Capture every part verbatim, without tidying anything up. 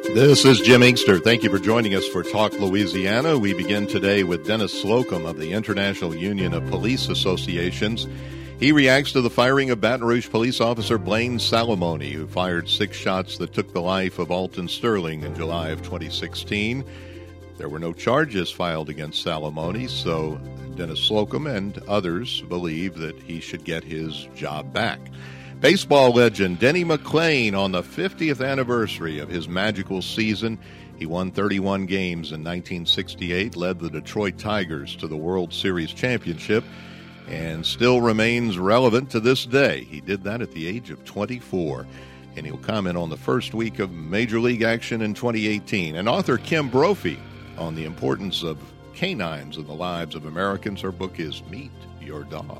This is Jim Inkster. Thank you for joining us for Talk Louisiana. We begin today with Dennis Slocum of the International Union of Police Associations. He reacts to the firing of Baton Rouge police officer Blaine Salamone, who fired six shots that took the life of Alton Sterling in July of twenty sixteen. There were no charges filed against Salamone, so Dennis Slocum and others believe that he should get his job back. Baseball legend Denny McLain on the fiftieth anniversary of his magical season. He won thirty-one games in nineteen sixty-eight, led the Detroit Tigers to the World Series championship, and still remains relevant to this day. He did that at the age of twenty-four, and he'll comment on the first week of Major League action in twenty eighteen. And author Kim Brophy on the importance of canines in the lives of Americans. Her book is Meet Your Dog.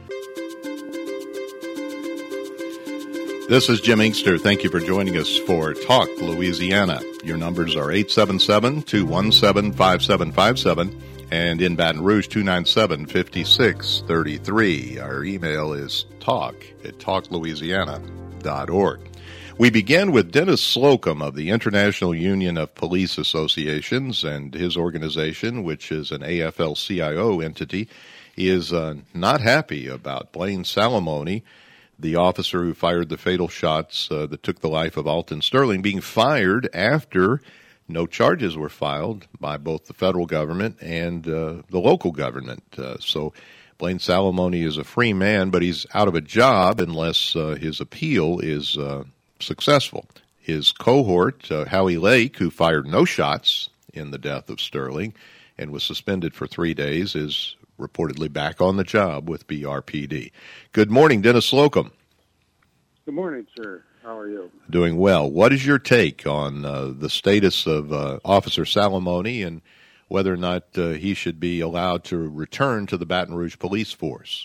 This is Jim Inkster. Thank you for joining us for Talk Louisiana. Your numbers are eight seven seven, two one seven, five seven five seven and in Baton Rouge, two nine seven, five six three three. Our email is talk at talk louisiana dot org. We begin with Dennis Slocum of the International Union of Police Associations, and his organization, which is an A F L C I O entity, is uh, not happy about Blaine Salamone, the officer who fired the fatal shots uh, that took the life of Alton Sterling, being fired after no charges were filed by both the federal government and uh, the local government. Uh, so Blaine Salamone is a free man, but he's out of a job unless uh, his appeal is uh, successful. His cohort, uh, Howie Lake, who fired no shots in the death of Sterling and was suspended for three days, is reportedly back on the job with B R P D. Good morning, Dennis Slocum. Good morning, sir. How are you? Doing well. What is your take on uh, the status of uh, Officer Salamone and whether or not uh, he should be allowed to return to the Baton Rouge police force?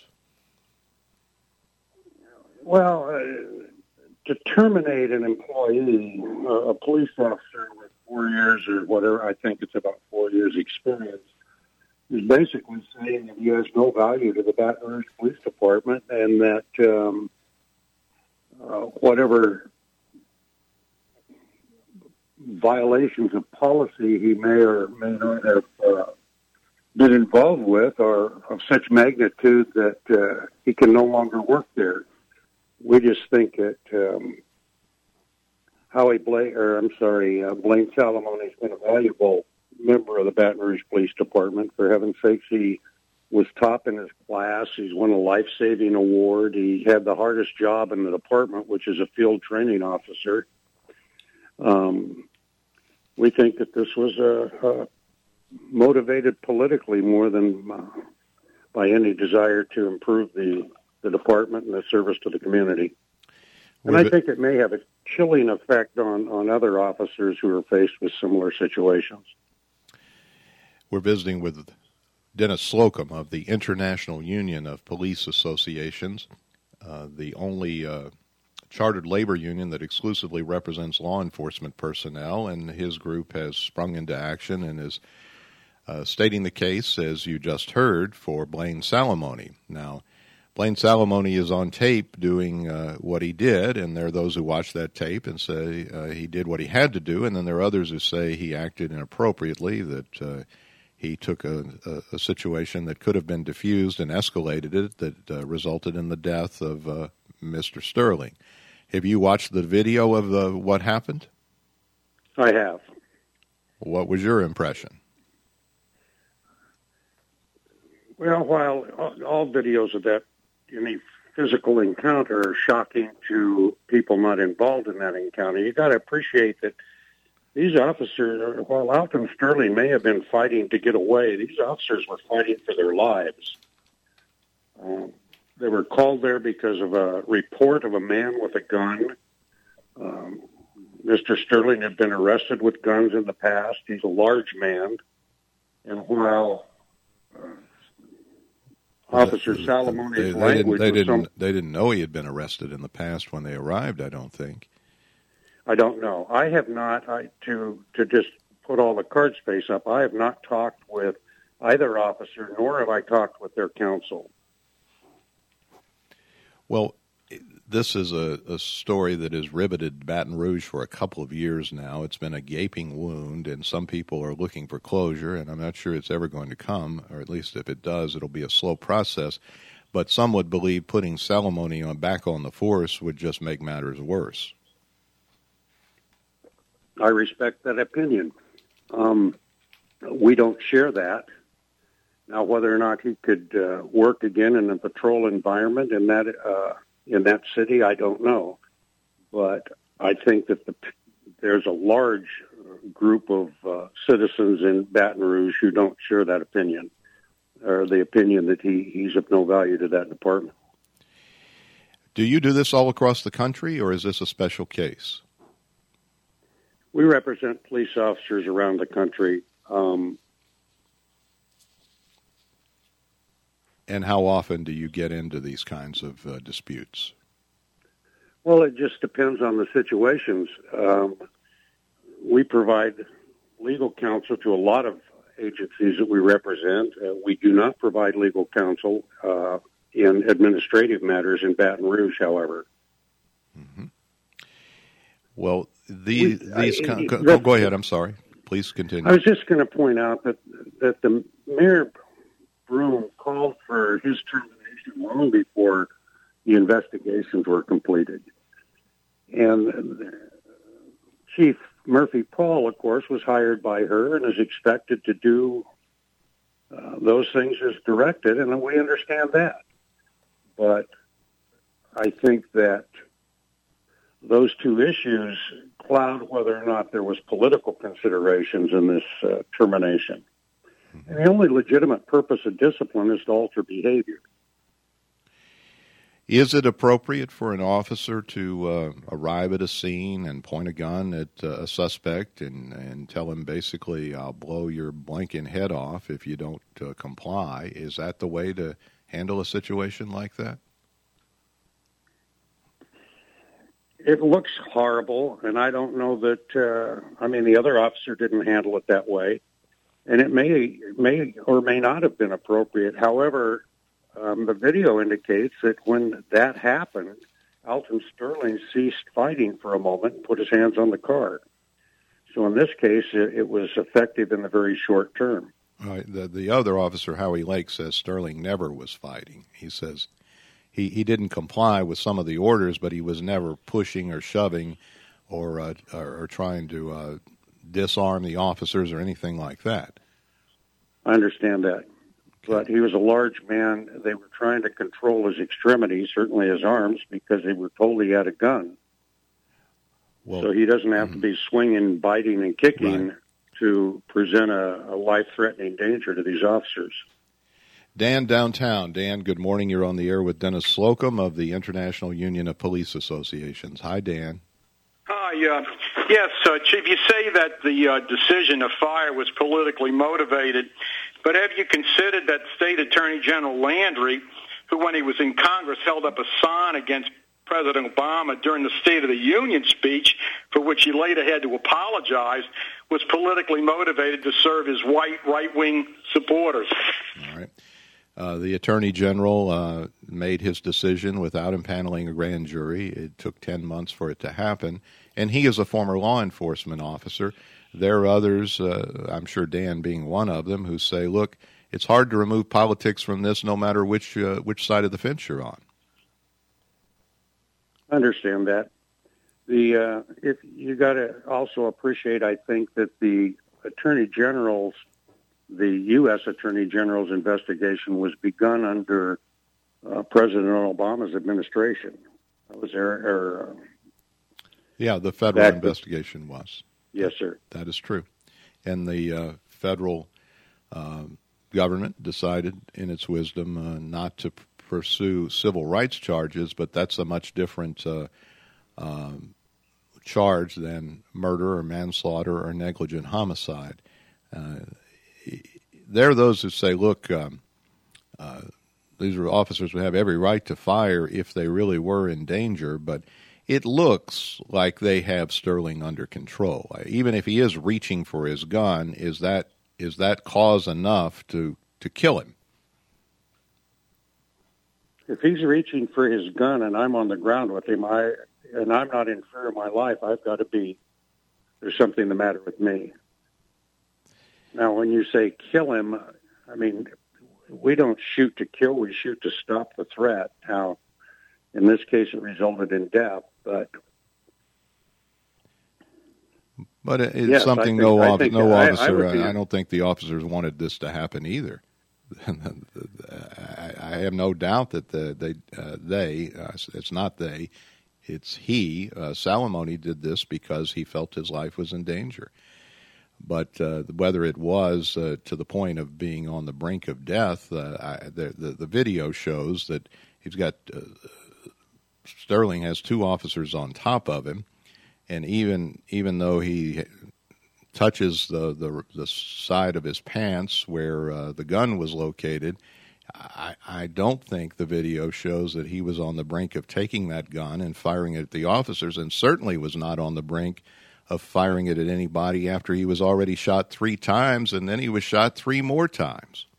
Well, uh, to terminate an employee, uh, a police officer with four years or whatever, I think it's about four years experience, is basically saying that he has no value to the Baton Rouge Police Department and that um, uh, whatever violations of policy he may or may not have uh, been involved with are of such magnitude that uh, he can no longer work there. We just think that um, Howie Blaine, or I'm sorry, uh, Blaine Salamone has been a valuable member of the Baton Rouge Police Department. For heaven's sakes, he was top in his class. He's won a life-saving award. He had the hardest job in the department, which is a field training officer. Um, we think that this was uh, uh, motivated politically more than uh, by any desire to improve the, the department and the service to the community. And I think it may have a chilling effect on, on other officers who are faced with similar situations. We're visiting with Dennis Slocum of the International Union of Police Associations, uh, the only uh, chartered labor union that exclusively represents law enforcement personnel, and his group has sprung into action and is uh, stating the case, as you just heard, for Blaine Salamone. Now, Blaine Salamone is on tape doing uh, what he did, and there are those who watch that tape and say uh, he did what he had to do, and then there are others who say he acted inappropriately, that uh, he took a, a, a situation that could have been diffused and escalated it that uh, resulted in the death of uh, Mister Sterling. Have you watched the video of uh, what happened? I have. What was your impression? Well, while all, all videos of that, any physical encounter are shocking to people not involved in that encounter, you got to appreciate that these officers, while Alton Sterling may have been fighting to get away, these officers were fighting for their lives. Um, they were called there because of a report of a man with a gun. Um, Mister Sterling had been arrested with guns in the past. He's a large man. And while uh, Officer they, Salamone's they, they language didn't, they, was didn't, some... they didn't know he had been arrested in the past when they arrived, I don't think. I don't know. I have not, I, to to just put all the cards face up, I have not talked with either officer, nor have I talked with their counsel. Well, this is a, a story that has riveted Baton Rouge for a couple of years now. It's been a gaping wound, and some people are looking for closure, and I'm not sure it's ever going to come, or at least if it does, it'll be a slow process. But some would believe putting Salamone on, back on the force would just make matters worse. I respect that opinion. Um, we don't share that. Now, whether or not he could uh, work again in a patrol environment in that uh, in that city, I don't know. But I think that the, there's a large group of uh, citizens in Baton Rouge who don't share that opinion, or the opinion that he, he's of no value to that department. Do you do this all across the country, or is this a special case? We represent police officers around the country. Um, and how often do you get into these kinds of uh, disputes? Well, it just depends on the situations. Um, we provide legal counsel to a lot of agencies that we represent. Uh, we do not provide legal counsel uh, in administrative matters in Baton Rouge, however. Mm-hmm. Well, the, we, these... I, Con- it, go, go ahead, I'm sorry. Please continue. I was just going to point out that that the Mayor Broome called for his termination long before the investigations were completed. And Chief Murphy Paul, of course, was hired by her and is expected to do uh, those things as directed, and we understand that. But I think that those two issues cloud whether or not there was political considerations in this uh, termination. Mm-hmm. And the only legitimate purpose of discipline is to alter behavior. Is it appropriate for an officer to uh, arrive at a scene and point a gun at uh, a suspect and, and tell him basically, I'll blow your blanking head off if you don't uh, comply? Is that the way to handle a situation like that? It looks horrible, and I don't know that, uh, I mean, the other officer didn't handle it that way, and it may may or may not have been appropriate. However, um, the video indicates that when that happened, Alton Sterling ceased fighting for a moment and put his hands on the car. So in this case, it, it was effective in the very short term. All right. The, the other officer, Howie Lake, says Sterling never was fighting. He says He he didn't comply with some of the orders, but he was never pushing or shoving or uh, or, or trying to uh, disarm the officers or anything like that. I understand that. Okay. But he was a large man. They were trying to control his extremities, certainly his arms, because they were told he had a gun. Well, so he doesn't have mm-hmm. to be swinging, biting, and kicking right. to present a, a life-threatening danger to these officers. Dan downtown. Dan, good morning. You're on the air with Dennis Slocum of the International Union of Police Associations. Hi, Dan. Hi. Uh, yes, uh, Chief, you say that the uh, decision to fire was politically motivated, but have you considered that State Attorney General Landry, who when he was in Congress held up a sign against President Obama during the State of the Union speech, for which he later had to apologize, was politically motivated to serve his white right-wing supporters? All right. Uh, the Attorney General uh, made his decision without impaneling a grand jury. It took ten months for it to happen. And he is a former law enforcement officer. There are others, uh, I'm sure Dan being one of them, who say, look, it's hard to remove politics from this no matter which uh, which side of the fence you're on. I understand that. The uh, if you got to also appreciate, I think, that the Attorney General's The U S Attorney General's investigation was begun under uh, President Obama's administration. That was there. Er, yeah, the federal investigation was. Yes, sir. That is true. And the uh, federal uh, government decided, in its wisdom, uh, not to p- pursue civil rights charges, but that's a much different uh, um, charge than murder or manslaughter or negligent homicide. Uh, There are those who say, look, um, uh, these are officers who have every right to fire if they really were in danger, but it looks like they have Sterling under control. Even if he is reaching for his gun, is that is that cause enough to, to kill him? if he's reaching for his gun and I'm on the ground with him, I and I'm not in fear of my life, I've got to be, there's something the matter with me. Now, when you say kill him, I mean, we don't shoot to kill, we shoot to stop the threat. Now, in this case, it resulted in death, but... But it's yes, something think, no, I think, no I, officer, I, be, I don't think the officers wanted this to happen either. I, I have no doubt that the, they, uh, they uh, it's not they, it's he, uh, Salamone did this because he felt his life was in danger. But uh, whether it was uh, to the point of being on the brink of death, uh, I, the, the, the video shows that he's got, uh, Sterling has two officers on top of him, and even even though he touches the, the, the side of his pants where uh, the gun was located, I, I don't think the video shows that he was on the brink of taking that gun and firing it at the officers, and certainly was not on the brink of firing it at anybody after he was already shot three times, and then he was shot three more times.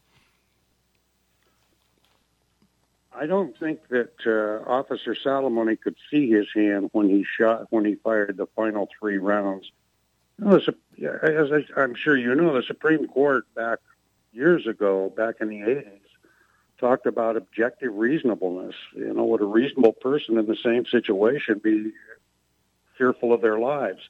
I don't think that uh, Officer Salamone could see his hand when he shot, when he fired the final three rounds. You know, as I, I'm sure you know, the Supreme Court back years ago, back in the eighties, talked about objective reasonableness. You know, would a reasonable person in the same situation be fearful of their lives?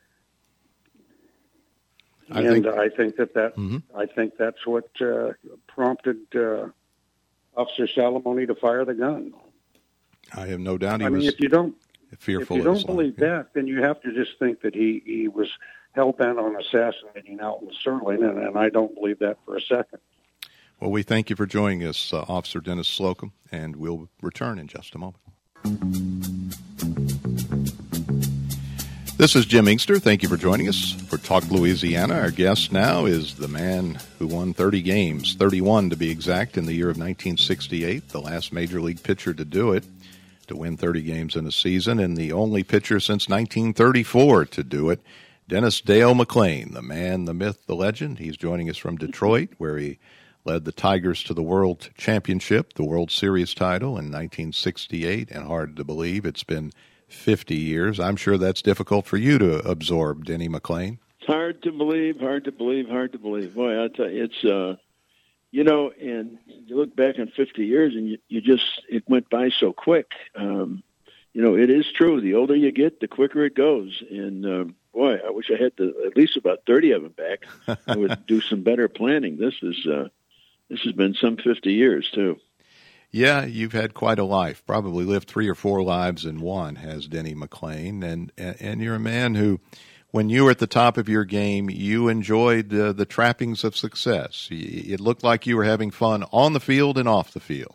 I and think, I think that that mm-hmm. I think that's what uh, prompted uh, Officer Salamone to fire the gun. I have no doubt he I was mean, if you don't, fearful. If you of don't believe life. that, then you have to just think that he, he was hell-bent on assassinating Alton Sterling, and, and I don't believe that for a second. Well, we thank you for joining us, uh, Officer Dennis Slocum, and we'll return in just a moment. This is Jim Inkster. Thank you for joining us for Talk Louisiana. Our guest now is the man who won thirty games, thirty-one to be exact, in the year of nineteen sixty-eight, the last major league pitcher to do it, to win thirty games in a season, and the only pitcher since nineteen thirty-four to do it, Dennis Dale McClain, the man, the myth, the legend. He's joining us from Detroit, where he led the Tigers to the World Championship, the World Series title in nineteen sixty-eight, and hard to believe it's been fifty years. I'm sure that's difficult for you to absorb, Denny McClain. It's hard to believe, hard to believe, hard to believe. Boy, I tell you, it's, uh, you know, and you look back on fifty years and you, you just, it went by so quick. Um, you know, it is true. The older you get, the quicker it goes. And, um, boy, I wish I had the, at least about thirty of them back. I would do some better planning. This is, uh, this has been some fifty years, too. Yeah, you've had quite a life. Probably lived three or four lives in one, has Denny McClain. And, and you're a man who, when you were at the top of your game, you enjoyed uh, the trappings of success. It looked like you were having fun on the field and off the field.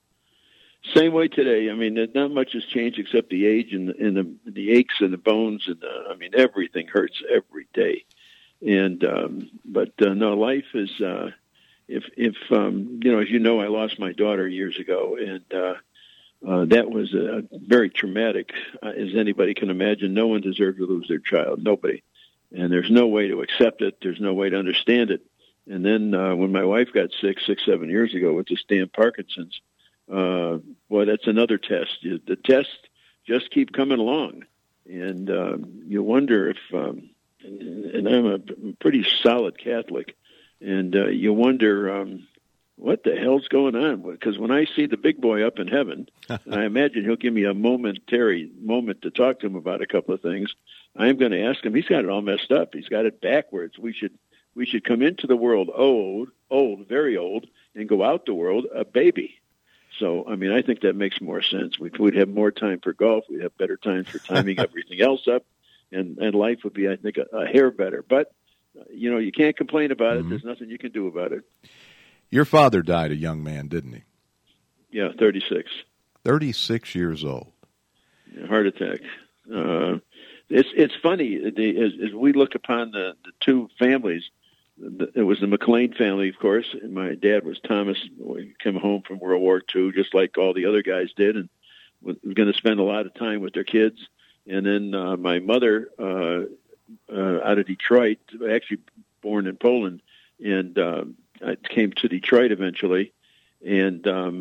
Same way today. I mean, not much has changed except the age and the, and the, the aches and the bones. And the, I mean, everything hurts every day. And um, but uh, no, life is. Uh, if if um, you know, as you know, I lost my daughter years ago, and uh, uh, that was a very traumatic, uh, as anybody can imagine. No one deserved to lose their child. Nobody. And there's no way to accept it. There's no way to understand it. And then uh, when my wife got sick six, seven years ago with this damn Parkinson's. Uh, boy, that's another test. The tests just keep coming along, and uh, you wonder if. Um, and, and I'm a pretty solid Catholic, and uh, you wonder um, what the hell's going on. Because when I see the big boy up in heaven, and I imagine he'll give me a momentary moment to talk to him about a couple of things. I'm going to ask him. He's got it all messed up. He's got it backwards. We should we should come into the world old, old, very old, and go out the world a baby. So, I mean, I think that makes more sense. We'd, we'd have more time for golf. We'd have better time for timing everything else up, and, and life would be, I think, a, a hair better. But, uh, you know, you can't complain about mm-hmm. it. There's nothing you can do about it. Your father died a young man, didn't he? Yeah, thirty-six. thirty-six years old. Yeah, heart attack. Uh, it's it's funny. The, as, as we look upon the, the two families, it was the McClain family, of course, and my dad was Thomas. He came home from World War Two, just like all the other guys did, and was going to spend a lot of time with their kids. And then uh, my mother, uh, uh, out of Detroit, actually born in Poland, and uh, I came to Detroit eventually. And um,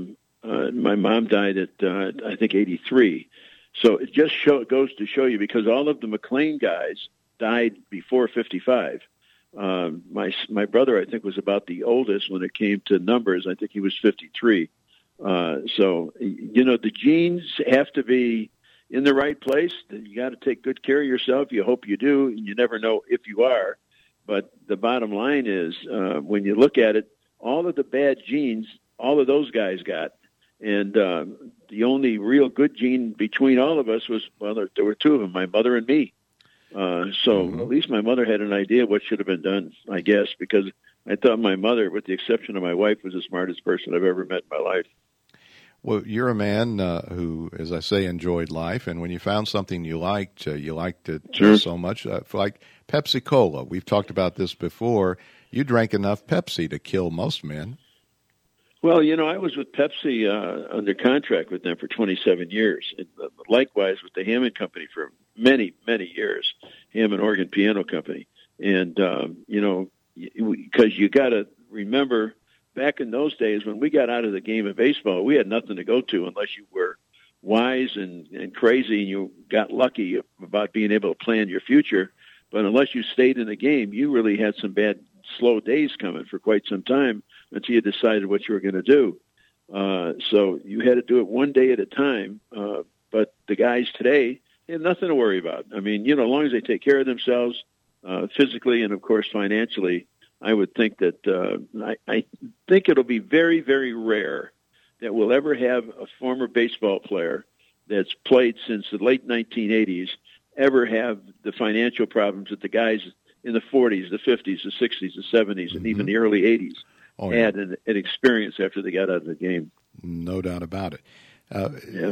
Uh, my mom died at, uh, I think, eighty-three. So it just show, it goes to show you, because all of the McLean guys died before fifty-five. Um, my my brother, I think, was about the oldest when it came to numbers. I think he was fifty-three. Uh, so, you know, the genes have to be in the right place. You got to take good care of yourself. You hope you do, and you never know if you are. But the bottom line is, uh, when you look at it, all of the bad genes, all of those guys got. And uh, the only real good gene between all of us was, well, there, there were two of them, my mother and me. Uh, so mm-hmm. At least my mother had an idea what should have been done, I guess, because I thought my mother, with the exception of my wife, was the smartest person I've ever met in my life. Well, you're a man uh, who, as I say, enjoyed life, and when you found something you liked, uh, you liked it sure. uh, so much. Uh, like Pepsi Cola, we've talked about this before. You drank enough Pepsi to kill most men. Well, you know, I was with Pepsi uh, under contract with them for twenty-seven years, and uh, likewise with the Hammond Company for many, many years, Hammond Organ Piano Company. And, um, you know, because you got to remember, back in those days when we got out of the game of baseball, we had nothing to go to unless you were wise and, and crazy and you got lucky about being able to plan your future. But unless you stayed in the game, you really had some bad, slow days coming for quite some time until you decided what you were going to do. Uh, so you had to do it one day at a time. Uh, but the guys today, they have nothing to worry about. I mean, you know, as long as they take care of themselves uh, physically and, of course, financially, I would think that uh, I, I think it'll be very, very rare that we'll ever have a former baseball player that's played since the late nineteen eighties ever have the financial problems that the guys in the forties, the fifties, the sixties, the seventies, and mm-hmm. even the early eighties oh, yeah. had an, an experience after they got out of the game. No doubt about it. Uh, yeah.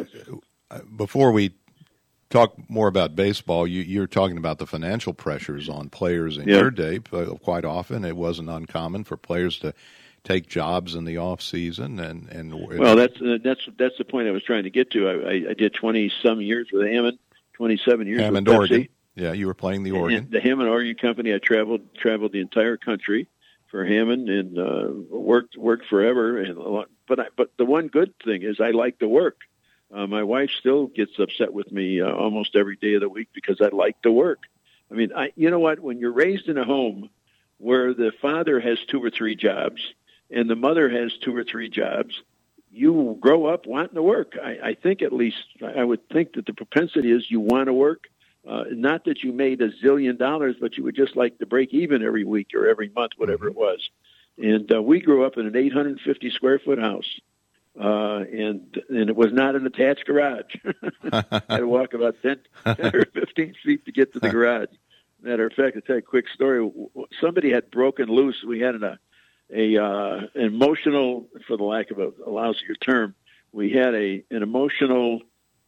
Before we talk more about baseball, you, you're talking about the financial pressures on players in yeah. your day. Quite often, it wasn't uncommon for players to take jobs in the off season, and and well, that's uh, that's that's the point I was trying to get to. I, I, I did twenty some years with Hammond, twenty-seven years Hammond, with Pepsi. Oregon. Yeah, you were playing the organ. And the Hammond Organ Company. I traveled traveled the entire country for Hammond and uh, worked worked forever. And a lot, but I, but the one good thing is I like to work. Uh, my wife still gets upset with me uh, almost every day of the week because I like to work. I mean, I, you know what? When you're raised in a home where the father has two or three jobs and the mother has two or three jobs, you grow up wanting to work. I, I think at least I would think that the propensity is you want to work. Uh, not that you made a zillion dollars, but you would just like to break even every week or every month, whatever it was. And uh, we grew up in an eight hundred fifty square foot house. Uh, and and it was not an attached garage. I had to walk about ten, ten or fifteen feet to get to the garage. Matter of fact, I'll tell you a quick story. Somebody had broken loose. We had an, a, a uh, an emotional, for the lack of a, a lousier term, we had a an emotional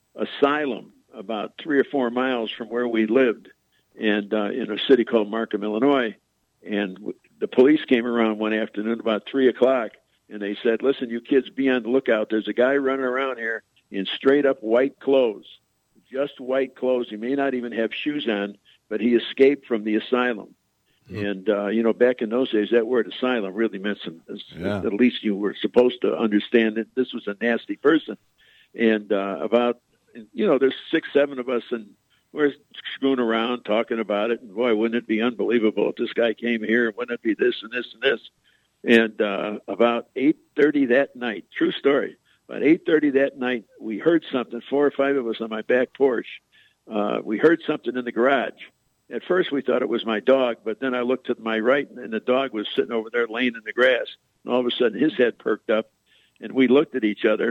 asylum about three or four miles from where we lived, and uh, in a city called Markham, Illinois. And w- the police came around one afternoon about three o'clock. And they said, listen, you kids, be on the lookout. There's a guy running around here in straight-up white clothes, just white clothes. He may not even have shoes on, but he escaped from the asylum. Mm-hmm. And, uh, you know, back in those days, that word asylum really meant some, yeah. at least you were supposed to understand that this was a nasty person. And uh, about, you know, there's six, seven of us, and we're screwing around talking about it. And, boy, wouldn't it be unbelievable if this guy came here? Wouldn't it be this and this and this? And uh, about eight thirty that night, true story, about eight thirty that night, we heard something, four or five of us on my back porch. Uh, we heard something in the garage. At first, we thought it was my dog, but then I looked to my right, and the dog was sitting over there laying in the grass. And all of a sudden, his head perked up, and we looked at each other.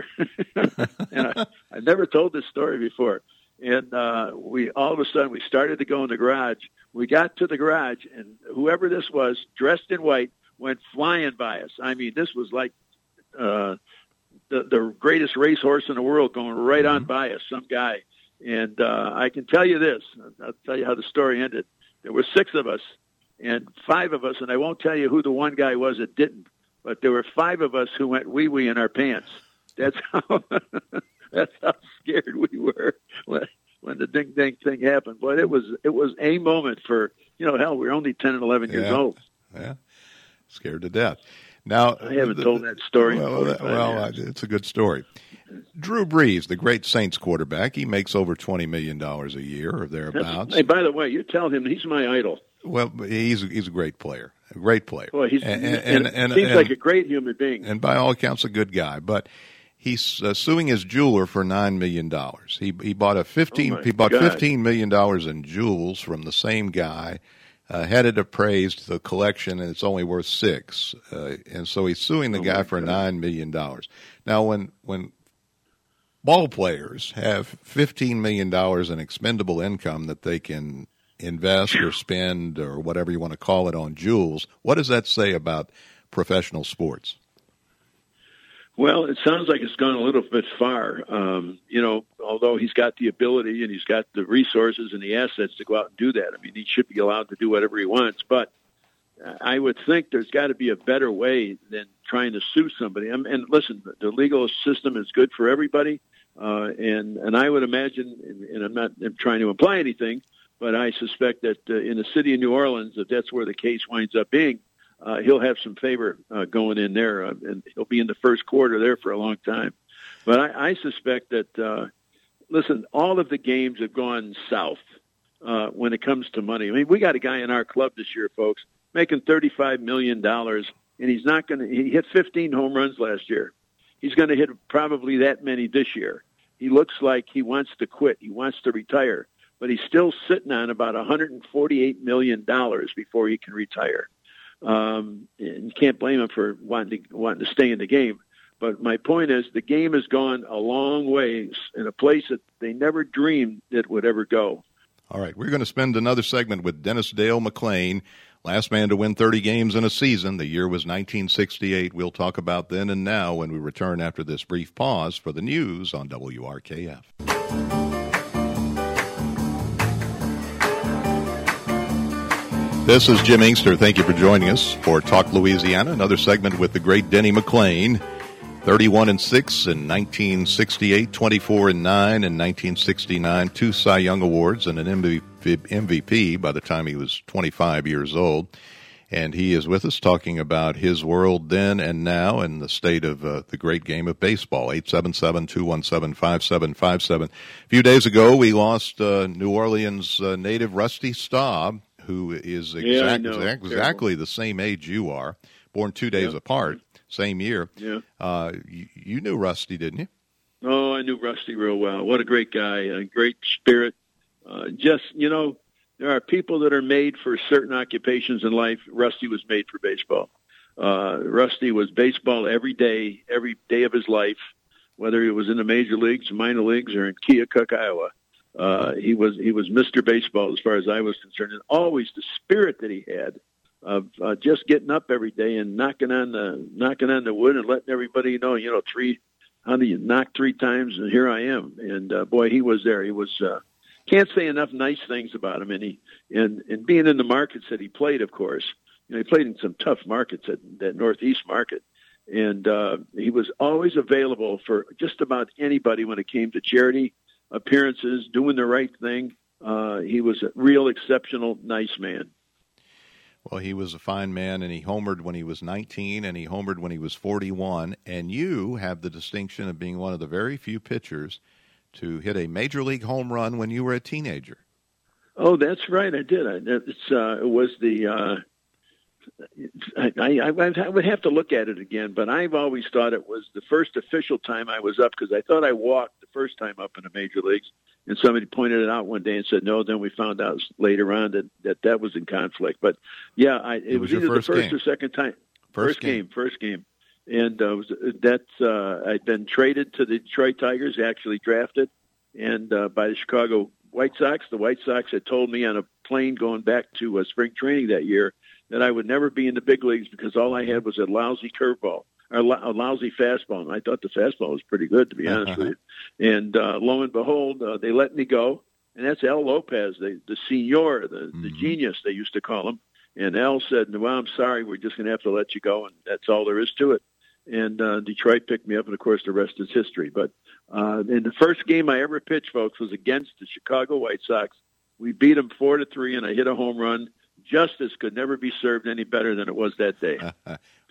And I, I've never told this story before. And uh, we all of a sudden, we started to go in the garage. We got to the garage, and whoever this was, dressed in white, went flying by us. I mean, this was like uh, the, the greatest racehorse in the world going right mm-hmm. on by us, some guy. And uh, I can tell you this. I'll tell you how the story ended. There were six of us and five of us, and I won't tell you who the one guy was that didn't, but there were five of us who went wee-wee in our pants. That's how that's how scared we were when, when the ding-ding thing happened. But it was, it was a moment for, you know, hell, we were only ten and eleven yeah. years old. Yeah. Scared to death. Now, I haven't the, told that story. Well, that, well uh, it's a good story. Drew Brees, the great Saints quarterback, he makes over twenty million dollars a year or thereabouts. That's, hey, by the way, you tell him he's my idol. Well, he's he's a great player, a great player. Boy, he's and, and, and, and, and seems and, like a great human being. And by all accounts, a good guy. But he's uh, suing his jeweler for nine million dollars. He he bought a fifteen oh he bought God. fifteen million dollars in jewels from the same guy. Uh, had it appraised, the collection, and it's only worth six. Uh, and so he's suing the oh guy for God. nine million dollars. Now, when when ball players have fifteen million dollars in expendable income that they can invest or spend or whatever you want to call it on jewels, what does that say about professional sports? Well, it sounds like it's gone a little bit far. Um, you know, although he's got the ability and he's got the resources and the assets to go out and do that. I mean, he should be allowed to do whatever he wants. But I would think there's got to be a better way than trying to sue somebody. I mean, and listen, the legal system is good for everybody. Uh, and, and I would imagine, and I'm not I'm trying to imply anything, but I suspect that uh, in the city of New Orleans, if that's where the case winds up being, Uh, he'll have some favor uh, going in there, uh, and he'll be in the first quarter there for a long time. But I, I suspect that, uh, listen, all of the games have gone south uh, when it comes to money. I mean, we got a guy in our club this year, folks, making thirty-five million dollars, and he's not going to – he hit fifteen home runs last year. He's going to hit probably that many this year. He looks like he wants to quit. He wants to retire. But he's still sitting on about one hundred forty-eight million dollars before he can retire. Um, and you can't blame him for wanting to, wanting to stay in the game. But my point is the game has gone a long ways in a place that they never dreamed it would ever go. All right, we're going to spend another segment with Dennis Dale McClain, last man to win thirty games in a season. The year was nineteen sixty-eight. We'll talk about then and now when we return after this brief pause for the news on W R K F. This is Jim Inkster. Thank you for joining us for Talk Louisiana, another segment with the great Denny McClain. thirty-one and six in nineteen sixty-eight, twenty-four and nine in nineteen sixty-nine, two Cy Young Awards and an M V P by the time he was twenty-five years old. And he is with us talking about his world then and now and the state of uh, the great game of baseball. eight seven seven, two one seven, five seven five seven. A few days ago, we lost uh, New Orleans uh, native Rusty Staub, who is exact, yeah, exact, exactly the same age you are, born two days yeah. apart, same year. Yeah. Uh, you, you knew Rusty, didn't you? Oh, I knew Rusty real well. What a great guy, a great spirit. Uh, just, you know, there are people that are made for certain occupations in life. Rusty was made for baseball. Uh, Rusty was baseball every day, every day of his life, whether he was in the major leagues, minor leagues, or in Keokuk, Iowa. Uh, he was he was Mister Baseball as far as I was concerned, and always the spirit that he had of uh, just getting up every day and knocking on the knocking on the wood and letting everybody know, you know, three, how do you knock three times and here I am. And uh, boy, he was there. He was uh, can't say enough nice things about him. And he and and being in the markets that he played, of course, you know, he played in some tough markets at that Northeast market, and uh, he was always available for just about anybody when it came to charity appearances, doing the right thing. Uh, he was a real exceptional, nice man. Well, he was a fine man, and he homered when he was nineteen, and he homered when he was forty-one. And you have the distinction of being one of the very few pitchers to hit a major league home run when you were a teenager. Oh, that's right. I did. I, it's, uh, it was the, uh, I, I, I would have to look at it again, but I've always thought it was the first official time I was up because I thought I walked the first time up in the major leagues, and somebody pointed it out one day and said, no, then we found out later on that that, that was in conflict. But, yeah, I, it, it was, was either first the first game. or second time. First, first game. game. First game. And uh, was, that's, uh, I'd been traded to the Detroit Tigers, actually drafted, and uh, by the Chicago White Sox. The White Sox had told me on a plane going back to uh, spring training that year that I would never be in the big leagues because all I had was a lousy curveball, or a lousy fastball. And I thought the fastball was pretty good, to be honest with you. And uh, lo and behold, uh, they let me go. And that's Al Lopez, the, the senior, the, mm-hmm. the genius, they used to call him. And Al said, well, I'm sorry, we're just going to have to let you go. And that's all there is to it. And uh, Detroit picked me up, and, of course, the rest is history. But uh, in the first game I ever pitched, folks, was against the Chicago White Sox. We beat them four to three, and I hit a home run. Justice could never be served any better than it was that day.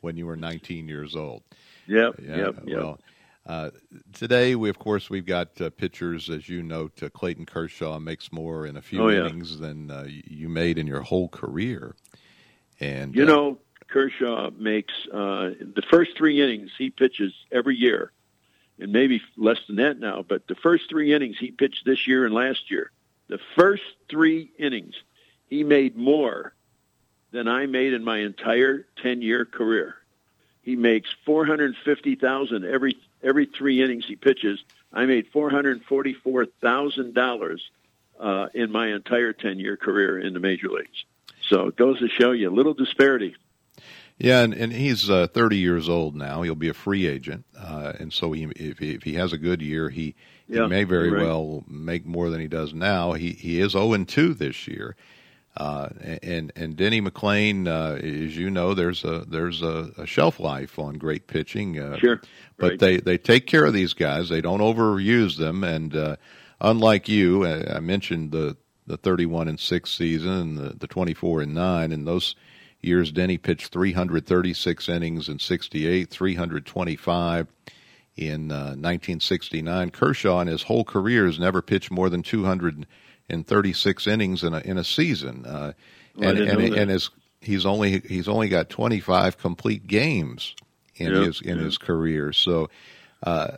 when you were nineteen years old. Yep, yeah, yep, yep. Well, uh, today, we of course, we've got uh, pitchers, as you note, uh, Clayton Kershaw makes more in a few oh, yeah. innings than uh, you made in your whole career. And You uh, know, Kershaw makes uh, the first three innings he pitches every year, and maybe less than that now, but the first three innings he pitched this year and last year, the first three innings, he made more than I made in my entire ten-year career. He makes four hundred fifty thousand dollars every every three innings he pitches. I made four hundred forty-four thousand dollars uh, in my entire ten-year career in the major leagues. So it goes to show you a little disparity. Yeah, and, and he's uh, thirty years old now. He'll be a free agent, uh, and so he, if, he, if he has a good year, he, yeah, he may very right. well make more than he does now. He he is oh and two this year, uh, and and Denny McLain, uh, as you know, there's a there's a, a shelf life on great pitching. Uh, sure, but right. they, they take care of these guys. They don't overuse them, and uh, unlike you, I mentioned the the thirty-one and six season and the, the twenty-four and nine, and those years Denny pitched three hundred thirty-six innings in sixty-eight, three hundred twenty-five in uh, nineteen sixty-nine. Kershaw in his whole career has never pitched more than two hundred thirty-six innings in a in a season, uh, well, and and, and his, he's only he's only got twenty-five complete games in yeah, his in yeah. his career. So, uh,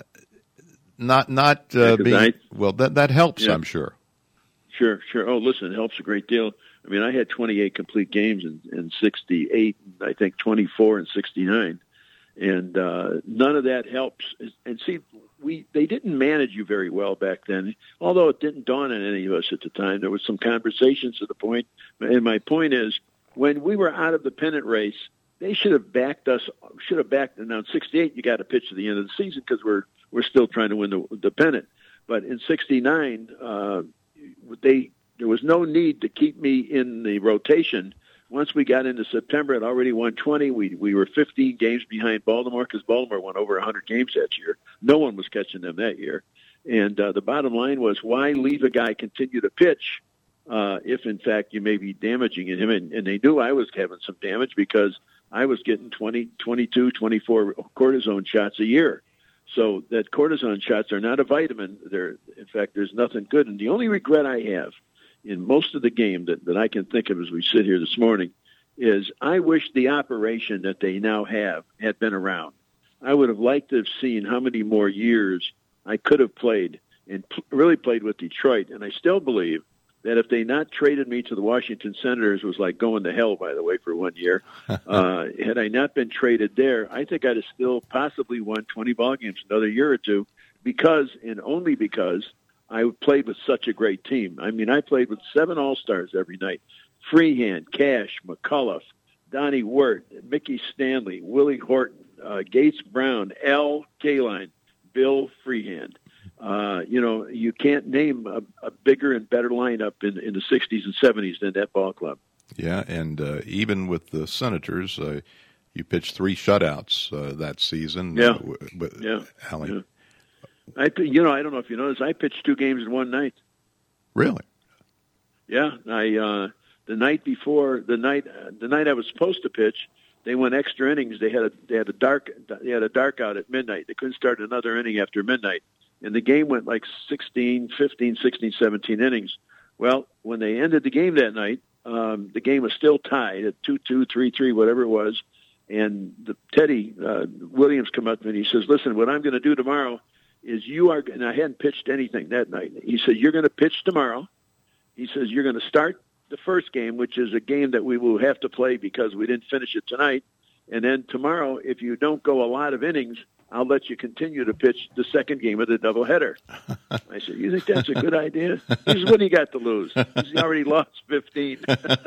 not not uh, yeah, being I, well that that helps, yeah. I'm sure. Sure, sure. Oh, listen, it helps a great deal. I mean, I had twenty-eight complete games in, in sixty-eight, and I think twenty-four in sixty-nine, and uh, none of that helps. And see, we they didn't manage you very well back then, although it didn't dawn on any of us at the time. There was some conversations to the point, and my point is, when we were out of the pennant race, they should have backed us. Should have backed. Now, in sixty-eight, you got to pitch to the end of the season because we're we're still trying to win the, the pennant. But in sixty-nine, uh, they. There was no need to keep me in the rotation. Once we got into September, I'd already won twenty. We we were fifteen games behind Baltimore because Baltimore won over one hundred games that year. No one was catching them that year. And uh, the bottom line was, why leave a guy continue to pitch uh, if, in fact, you may be damaging him? And, and they knew I was having some damage because I was getting twenty, twenty-two, twenty-four cortisone shots a year. So that cortisone shots are not a vitamin. They're, in fact, there's nothing good. And the only regret I have in most of the game that, that I can think of as we sit here this morning is I wish the operation that they now have had been around. I would have liked to have seen how many more years I could have played and p- really played with Detroit. And I still believe that if they not traded me to the Washington Senators, was like going to hell, by the way, for one year. uh, had I not been traded there, I think I'd have still possibly won twenty ball games another year or two because, and only because, I played with such a great team. I mean, I played with seven All-Stars every night. Freehand, Cash, McCullough, Donnie Wirt, Mickey Stanley, Willie Horton, uh, Gates Brown, Al Kaline, Bill Freehand. Uh, you know, you can't name a, a bigger and better lineup in, in the sixties and seventies than that ball club. Yeah, and uh, even with the Senators, uh, you pitched three shutouts uh, that season. Yeah, uh, with yeah. Allie. yeah. I, you know, I don't know if you noticed, I pitched two games in one night. Really? Yeah, I uh, the night before the night uh, the night I was supposed to pitch, they went extra innings. They had a they had a dark they had a dark out at midnight. They couldn't start another inning after midnight, and the game went like sixteen, fifteen, sixteen, seventeen innings. Well, when they ended the game that night, um, the game was still tied at two two, three three, whatever it was. And the, Teddy uh, Williams come up to me and he says, "Listen, what I'm going to do tomorrow is you are," and I hadn't pitched anything that night. He said, "You're going to pitch tomorrow." He says, "You're going to start the first game, which is a game that we will have to play because we didn't finish it tonight. And then tomorrow, if you don't go a lot of innings, I'll let you continue to pitch the second game of the doubleheader." I said, "You think that's a good idea?" He says, "What do you got to lose?" He says, "He already lost fifteen.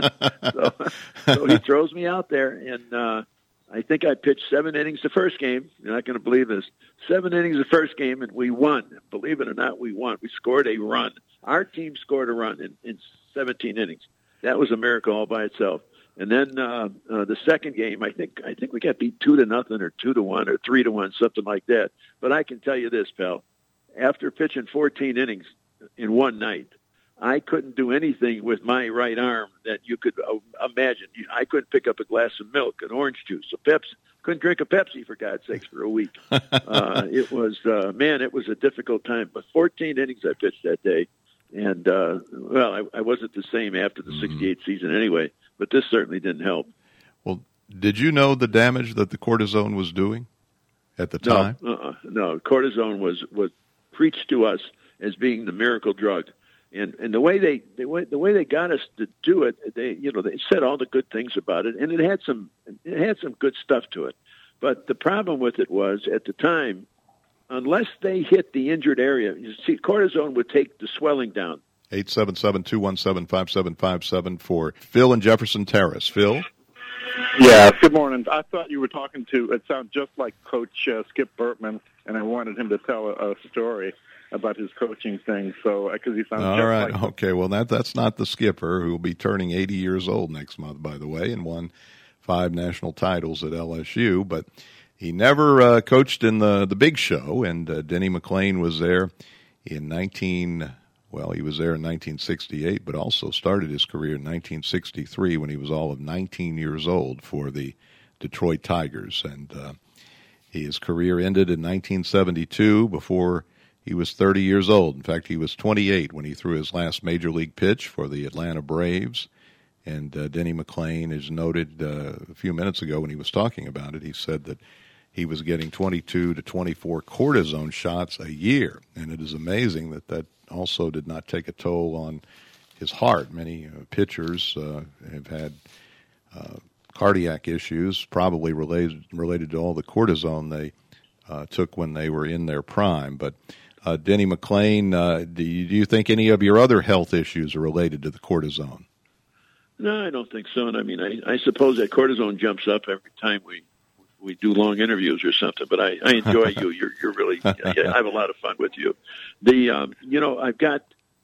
so, so he throws me out there, and uh, I think I pitched seven innings the first game. You're not going to believe this. Seven innings the first game, and we won. Believe it or not, we won. We scored a run. Our team scored a run in, in seventeen innings. That was a miracle all by itself. And then uh, uh, the second game, I think I think we got beat two to nothing, or two to one, or three to one, something like that. But I can tell you this, pal. After pitching fourteen innings in one night, I couldn't do anything with my right arm that you could uh, imagine. I couldn't pick up a glass of milk, an orange juice, a Pepsi. Couldn't drink a Pepsi, for God's sakes, for a week. Uh, it was, uh, man, it was a difficult time. But fourteen innings I pitched that day. And, uh, well, I, I wasn't the same after the sixty-eight mm-hmm. season anyway, but this certainly didn't help. Well, did you know the damage that the cortisone was doing at the time? No, uh-uh, no. Cortisone was, was preached to us as being the miracle drug. And and the way they the way, the way they got us to do it, they you know they said all the good things about it, and it had some it had some good stuff to it. But the problem with it was at the time, unless they hit the injured area, you see, cortisone would take the swelling down. eight seven seven, two one seven, five seven five seven for Phil in Jefferson Terrace. Phil? Yeah, good morning. I thought you were talking to, it sounded just like Coach uh, Skip Bertman, and I wanted him to tell a, a story about his coaching thing, so because he sounds all just right. like Okay, well, that that's not the skipper, who will be turning eighty years old next month, by the way, and won five national titles at L S U, but he never uh, coached in the, the big show, and uh, Denny McLain was there in nineteen well, he was there in nineteen sixty-eight, but also started his career in nineteen sixty-three when he was all of nineteen years old for the Detroit Tigers, and uh, his career ended in nineteen seventy-two before he was thirty years old. In fact, he was twenty-eight when he threw his last major league pitch for the Atlanta Braves. And uh, Denny McLain is noted uh, a few minutes ago when he was talking about it. He said that he was getting twenty-two to twenty-four cortisone shots a year. And it is amazing that that also did not take a toll on his heart. Many uh, pitchers uh, have had uh, cardiac issues, probably related, related to all the cortisone they uh, took when they were in their prime. But Uh, Denny McLain, uh, do, you, do you think any of your other health issues are related to the cortisone? No, I don't think so. And I mean, I, I suppose that cortisone jumps up every time we we do long interviews or something. But I, I enjoy you. You're you're really. I have a lot of fun with you. The um, you know, I've got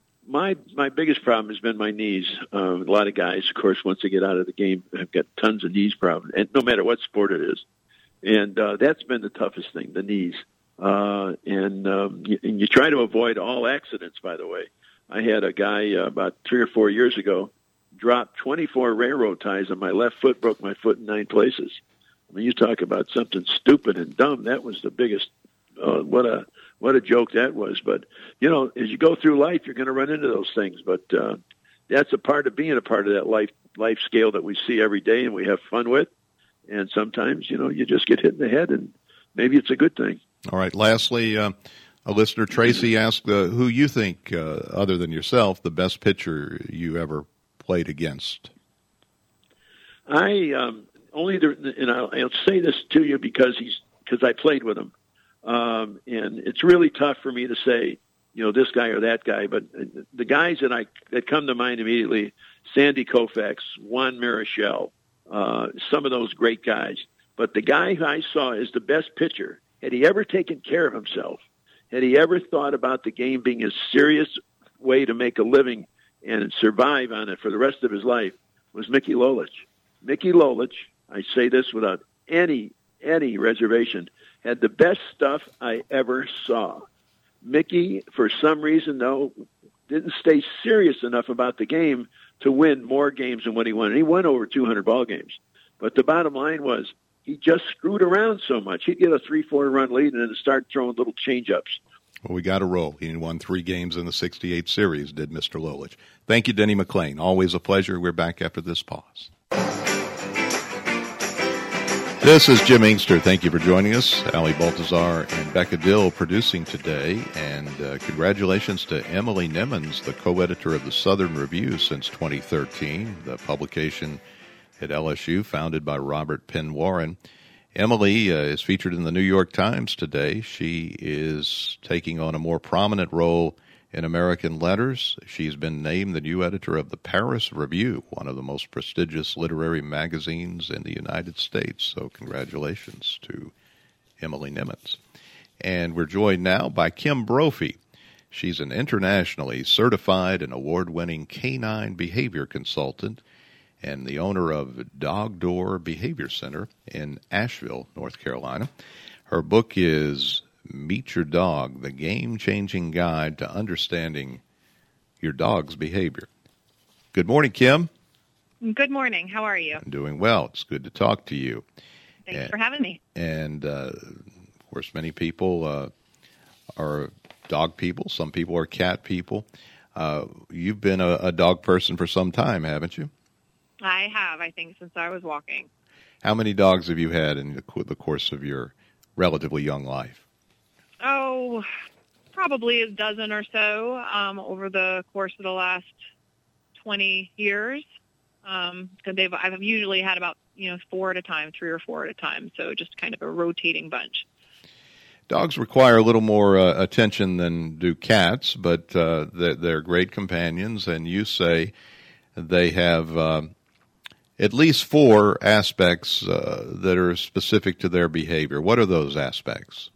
my my biggest problem has been my knees. Um, a lot of guys, of course, once they get out of the game, have got tons of knees problems, and no matter what sport it is, and uh, that's been the toughest thing, the knees. Uh, and, um, you, and you try to avoid all accidents, by the way. I had a guy uh, about three or four years ago drop twenty-four railroad ties on my left foot, broke my foot in nine places. I mean, you talk about something stupid and dumb. That was the biggest, uh, what a, what a joke that was. But, you know, as you go through life, you're going to run into those things. But, uh, that's a part of being a part of that life, life scale that we see every day and we have fun with. And sometimes, you know, you just get hit in the head and maybe it's a good thing. All right. Lastly, uh, a listener, Tracy, asked uh, who you think, uh, other than yourself, the best pitcher you ever played against. I um, only, the, and I'll, I'll say this to you because he's because I played with him, um, and it's really tough for me to say, you know, this guy or that guy. But the guys that I that come to mind immediately: Sandy Koufax, Juan Marichal, uh, some of those great guys. But the guy who I saw as the best pitcher. Had he ever taken care of himself, had he ever thought about the game being a serious way to make a living and survive on it for the rest of his life, was Mickey Lolich. Mickey Lolich, I say this without any any reservation, had the best stuff I ever saw. Mickey, for some reason, though, didn't stay serious enough about the game to win more games than what he won. And he won over two hundred ball games. But the bottom line was, he just screwed around so much. He'd get a three, four run lead and then start throwing little change-ups. Well, we got to roll. He won three games in the sixty-eight series, did Mister Lolich. Thank you, Denny McLain. Always a pleasure. We're back after this pause. This is Jim Inkster. Thank you for joining us. Ali Baltazar and Becca Dill producing today. And uh, congratulations to Emily Nimmons, the co-editor of the Southern Review since twenty thirteen, the publication at L S U, founded by Robert Penn Warren. Emily uh, is featured in the New York Times today. She is taking on a more prominent role in American letters. She's been named the new editor of the Paris Review, one of the most prestigious literary magazines in the United States. So congratulations to Emily Nimmons. And we're joined now by Kim Brophy. She's an internationally certified and award-winning canine behavior consultant and the owner of Dog Door Behavior Center in Asheville, North Carolina. Her book is Meet Your Dog, the Game-Changing Guide to Understanding your dog's behavior. Good morning, Kim. Good morning. How are you? I'm doing well. It's good to talk to you. Thanks and, for having me. And, uh, of course, many people uh, are dog people. Some people are cat people. Uh, you've been a, a dog person for some time, haven't you? I have, I think, since I was walking. How many dogs have you had in the, the course of your relatively young life? Oh, probably a dozen or so um, over the course of the last twenty years. Um, they've, I've usually had about, you know, four at a time, three or four at a time. So just kind of a rotating bunch. Dogs require a little more uh, attention than do cats, but uh, they're, they're great companions. And you say they have uh, at least four aspects uh, that are specific to their behavior. What are those aspects?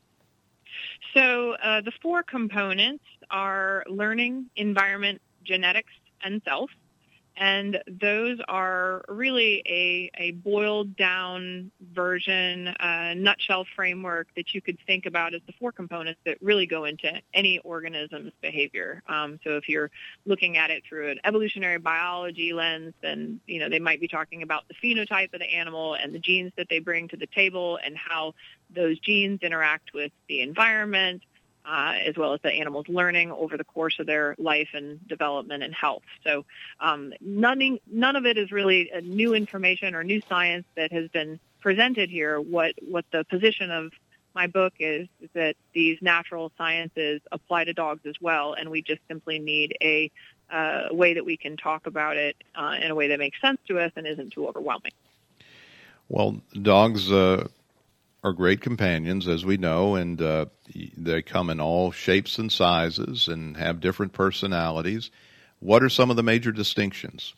So uh, the four components are learning, environment, genetics, and self. And those are really a, a boiled-down version, uh, nutshell framework that you could think about as the four components that really go into any organism's behavior. Um, so if you're looking at it through an evolutionary biology lens, then you know they might be talking about the phenotype of the animal and the genes that they bring to the table and how those genes interact with the environment, Uh, as well as the animal's learning over the course of their life and development and health. So um, none, none of it is really a new information or new science that has been presented here. What, what the position of my book is, is that these natural sciences apply to dogs as well, and we just simply need a uh, way that we can talk about it uh, in a way that makes sense to us and isn't too overwhelming. Well, dogs uh, are great companions, as we know, and uh, they come in all shapes and sizes and have different personalities. What are some of the major distinctions?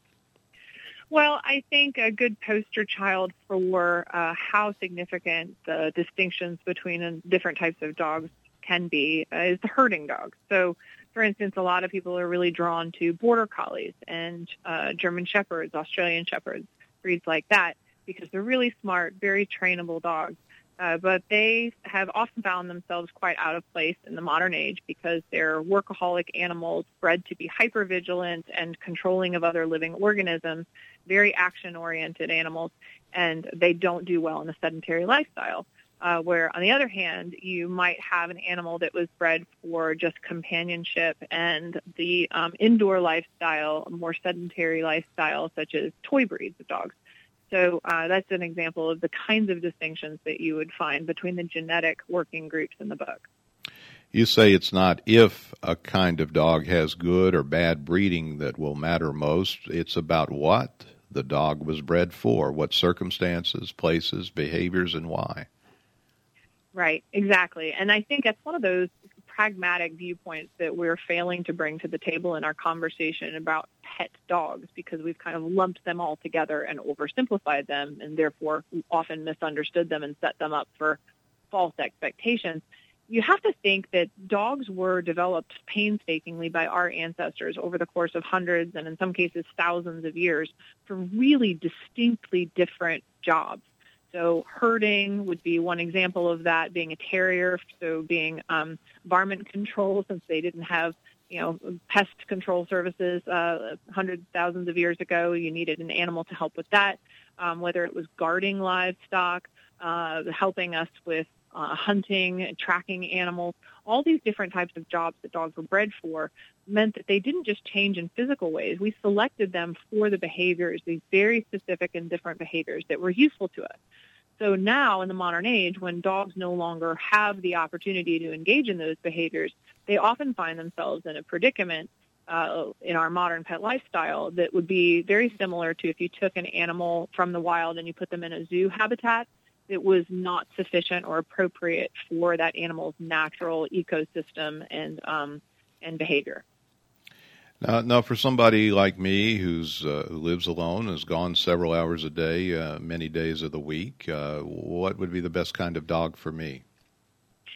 Well, I think a good poster child for uh, how significant the distinctions between uh, different types of dogs can be uh, is the herding dog. So, for instance, a lot of people are really drawn to border collies and uh, German shepherds, Australian shepherds, breeds like that, because they're really smart, very trainable dogs. Uh, but they have often found themselves quite out of place in the modern age because they're workaholic animals bred to be hypervigilant and controlling of other living organisms, very action-oriented animals, and they don't do well in a sedentary lifestyle. Uh, where, on the other hand, you might have an animal that was bred for just companionship and the um, indoor lifestyle, a more sedentary lifestyle, such as toy breeds of dogs. So uh, that's an example of the kinds of distinctions that you would find between the genetic working groups in the book. You say it's not if a kind of dog has good or bad breeding that will matter most. It's about what the dog was bred for, what circumstances, places, behaviors, and why. Right, exactly. And I think that's one of those pragmatic viewpoints that we're failing to bring to the table in our conversation about pet dogs, because we've kind of lumped them all together and oversimplified them and therefore often misunderstood them and set them up for false expectations. You have to think that dogs were developed painstakingly by our ancestors over the course of hundreds and in some cases thousands of years for really distinctly different jobs. So herding would be one example of that, being a terrier, so being um, varmint control, since they didn't have, you know, pest control services uh, hundreds, thousands of years ago. You needed an animal to help with that, um, whether it was guarding livestock, uh, helping us with uh, hunting and tracking animals. All these different types of jobs that dogs were bred for meant that they didn't just change in physical ways. We selected them for the behaviors, these very specific and different behaviors that were useful to us. So now in the modern age, when dogs no longer have the opportunity to engage in those behaviors, they often find themselves in a predicament uh, in our modern pet lifestyle that would be very similar to if you took an animal from the wild and you put them in a zoo habitat that was not sufficient or appropriate for that animal's natural ecosystem and um, and behavior. Now, now, for somebody like me who's uh, who lives alone, has gone several hours a day, uh, many days of the week, uh, what would be the best kind of dog for me?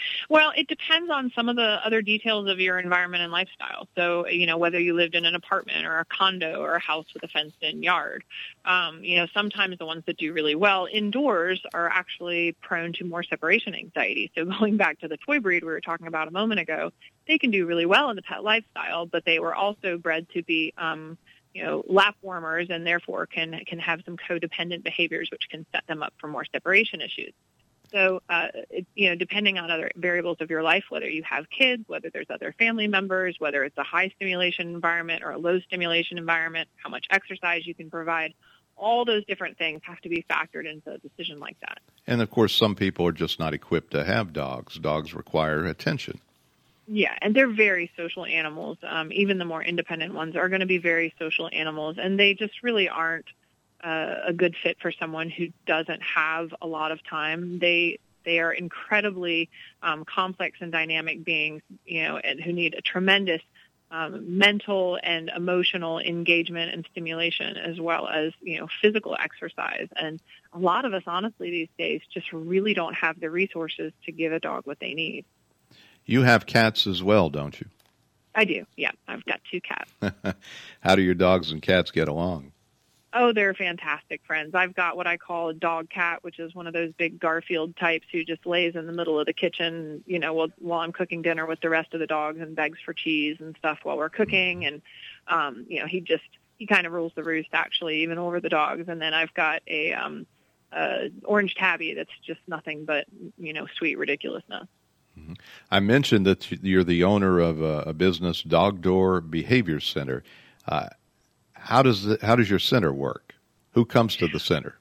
Well, it depends on some of the other details of your environment and lifestyle. So, you know, whether you lived in an apartment or a condo or a house with a fenced-in yard. Um, you know, sometimes the ones that do really well indoors are actually prone to more separation anxiety. So going back to the toy breed we were talking about a moment ago, they can do really well in the pet lifestyle, but they were also bred to be um, you know, lap warmers, and therefore can can have some codependent behaviors which can set them up for more separation issues. So, uh, it, you know, depending on other variables of your life, whether you have kids, whether there's other family members, whether it's a high stimulation environment or a low stimulation environment, how much exercise you can provide, all those different things have to be factored into a decision like that. And, of course, some people are just not equipped to have dogs. Dogs require attention. Yeah, and they're very social animals. Um, even the more independent ones are going to be very social animals, and they just really aren't uh, a good fit for someone who doesn't have a lot of time. They they are incredibly um, complex and dynamic beings, you know, and who need a tremendous um, mental and emotional engagement and stimulation, as well as, you know, physical exercise. And a lot of us, honestly, these days just really don't have the resources to give a dog what they need. You have cats as well, don't you? I do, yeah. I've got two cats. How do your dogs and cats get along? Oh, they're fantastic friends. I've got what I call a dog cat, which is one of those big Garfield types who just lays in the middle of the kitchen, you know, while, while I'm cooking dinner with the rest of the dogs and begs for cheese and stuff while we're cooking. And, um, you know, he just, he kind of rules the roost, actually, even over the dogs. And then I've got a um, uh, orange tabby that's just nothing but, you know, sweet ridiculousness. Mm-hmm. I mentioned that you're the owner of a, a business, Dog Door Behavior Center. Uh, how does the, how does your center work? Who comes to the center?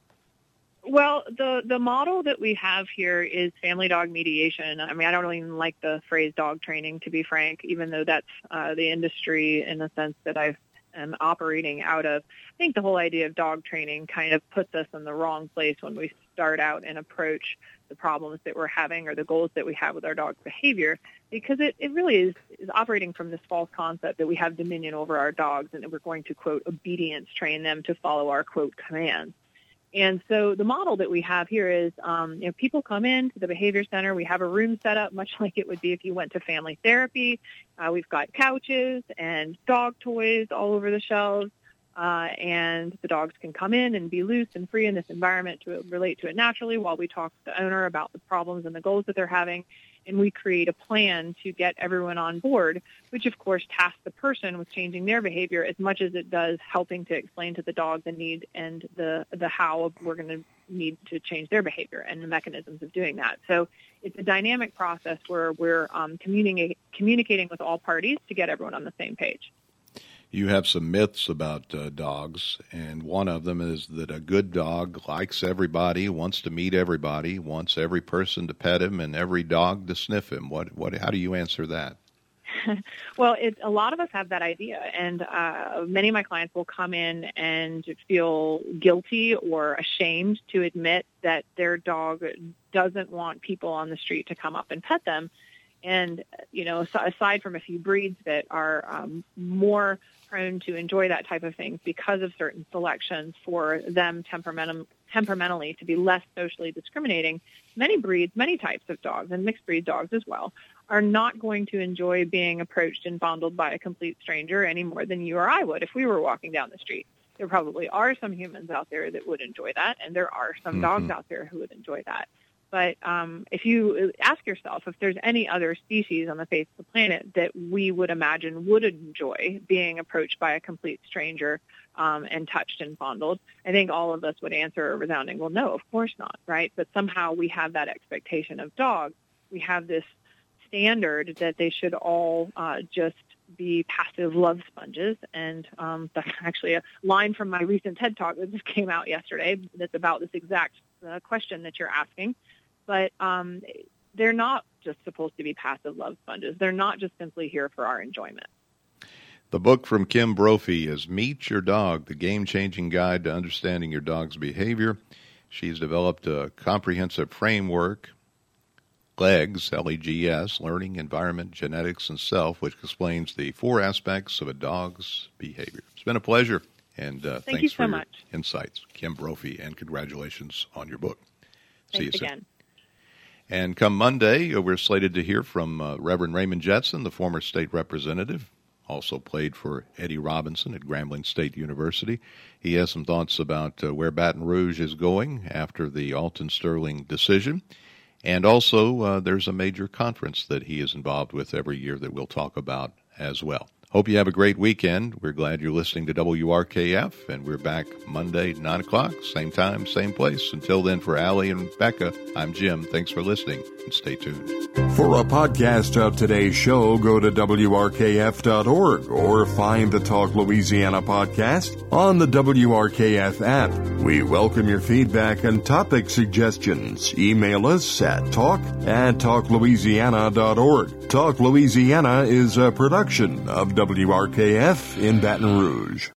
Well, the the model that we have here is family dog mediation. I mean, I don't even like the phrase dog training, to be frank, even though that's uh, the industry in the sense that I've am operating out of. I think the whole idea of dog training kind of puts us in the wrong place when we start out and approach the problems that we're having or the goals that we have with our dog's behavior, because it, it really is, is operating from this false concept that we have dominion over our dogs and that we're going to, quote, obedience train them to follow our, quote, commands. And so the model that we have here is, um, you know, people come in to the behavior center. We have a room set up much like it would be if you went to family therapy. Uh, we've got couches and dog toys all over the shelves. Uh, and the dogs can come in and be loose and free in this environment to relate to it naturally while we talk to the owner about the problems and the goals that they're having. And we create a plan to get everyone on board, which, of course, tasks the person with changing their behavior as much as it does helping to explain to the dog the need and the, the how of we're going to need to change their behavior and the mechanisms of doing that. So it's a dynamic process where we're um, communi- communicating with all parties to get everyone on the same page. You have some myths about uh, dogs, and one of them is that a good dog likes everybody, wants to meet everybody, wants every person to pet him and every dog to sniff him. What, what, how do you answer that? Well, it, a lot of us have that idea, and uh, many of my clients will come in and feel guilty or ashamed to admit that their dog doesn't want people on the street to come up and pet them. And, you know, aside from a few breeds that are um, more prone to enjoy that type of thing because of certain selections for them temperament- temperamentally to be less socially discriminating, many breeds, many types of dogs, and mixed breed dogs as well, are not going to enjoy being approached and fondled by a complete stranger any more than you or I would if we were walking down the street. There probably are some humans out there that would enjoy that, and there are some mm-hmm. dogs out there who would enjoy that. But um, if you ask yourself if there's any other species on the face of the planet that we would imagine would enjoy being approached by a complete stranger um, and touched and fondled, I think all of us would answer a resounding, well, no, of course not, right? But somehow we have that expectation of dogs. We have this standard that they should all uh, just be passive love sponges. And um, that's actually a line from my recent TED Talk that just came out yesterday that's about this exact uh, question that you're asking. But um, they're not just supposed to be passive love sponges. They're not just simply here for our enjoyment. The book from Kim Brophy is Meet Your Dog, the game-changing guide to understanding your dog's behavior. She's developed a comprehensive framework, LEGS, L E G S, Learning, Environment, Genetics, and Self, which explains the four aspects of a dog's behavior. It's been a pleasure, and uh, Thank thanks you so for your much. insights. Kim Brophy, and congratulations on your book. Thanks See you again. soon. And come Monday, we're slated to hear from uh, Reverend Raymond Jetson, the former state representative, also played for Eddie Robinson at Grambling State University. He has some thoughts about uh, where Baton Rouge is going after the Alton Sterling decision. And also, uh, there's a major conference that he is involved with every year that we'll talk about as well. Hope you have a great weekend. We're glad you're listening to W R K F, and we're back Monday, nine o'clock, same time, same place. Until then, for Allie and Becca, I'm Jim. Thanks for listening, and stay tuned. For a podcast of today's show, go to W R K F dot org or find the Talk Louisiana podcast on the W R K F app. We welcome your feedback and topic suggestions. Email us at talk at talk louisiana dot org. Talk Louisiana is a production of W R K F in Baton Rouge.